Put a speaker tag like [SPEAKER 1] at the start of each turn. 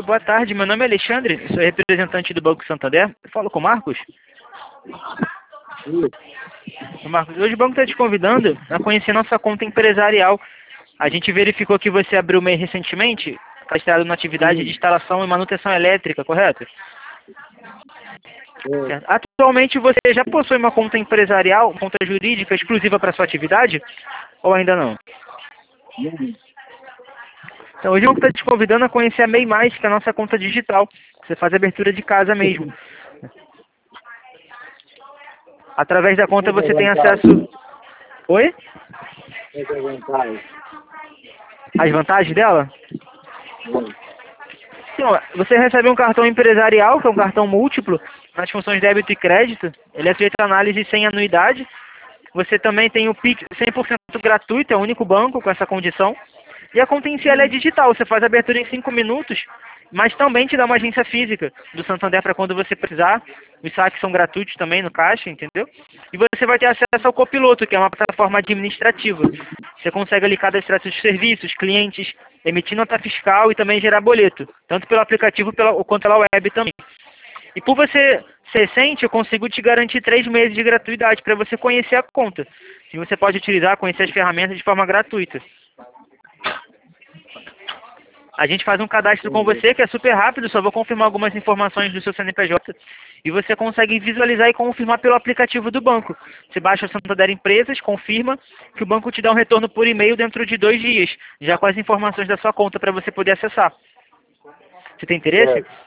[SPEAKER 1] boa tarde. Meu nome é Alexandre, sou representante do Banco Santander. Eu falo com o Marcos. Marcos, hoje o banco está te convidando a conhecer nossa conta empresarial. A gente verificou que você abriu MEI recentemente, cadastrado na atividade de instalação e manutenção elétrica, correto? Certo. Atualmente você já possui uma conta empresarial, uma conta jurídica exclusiva para sua atividade? Ou ainda não? Então, hoje o banco está te convidando a conhecer a MEI+, que é a nossa conta digital. Você faz abertura de casa mesmo. Através da conta você tem acesso... Oi? As vantagens dela? Então, você recebe um cartão empresarial, que é um cartão múltiplo, nas funções débito e crédito. Ele é feito análise sem anuidade. Você também tem o Pix 100% gratuito, é o único banco com essa condição. E a conta em si ela é digital, você faz a abertura em 5 minutos, mas também te dá uma agência física do Santander para quando você precisar. Os saques são gratuitos também no caixa, entendeu? E você vai ter acesso ao Copiloto, que é uma plataforma administrativa. Você consegue ali cadastrar seus serviços, clientes, emitir nota fiscal e também gerar boleto, tanto pelo aplicativo quanto pela web também. E por você ser recente, eu consigo te garantir 3 meses de gratuidade para você conhecer a conta. E você pode utilizar, conhecer as ferramentas de forma gratuita. A gente faz um cadastro com você que é super rápido, só vou confirmar algumas informações do seu CNPJ e você consegue visualizar e confirmar pelo aplicativo do banco. Você baixa o Santander Empresas, confirma que o banco te dá um retorno por e-mail dentro de 2 dias, já com as informações da sua conta para você poder acessar. Você tem interesse?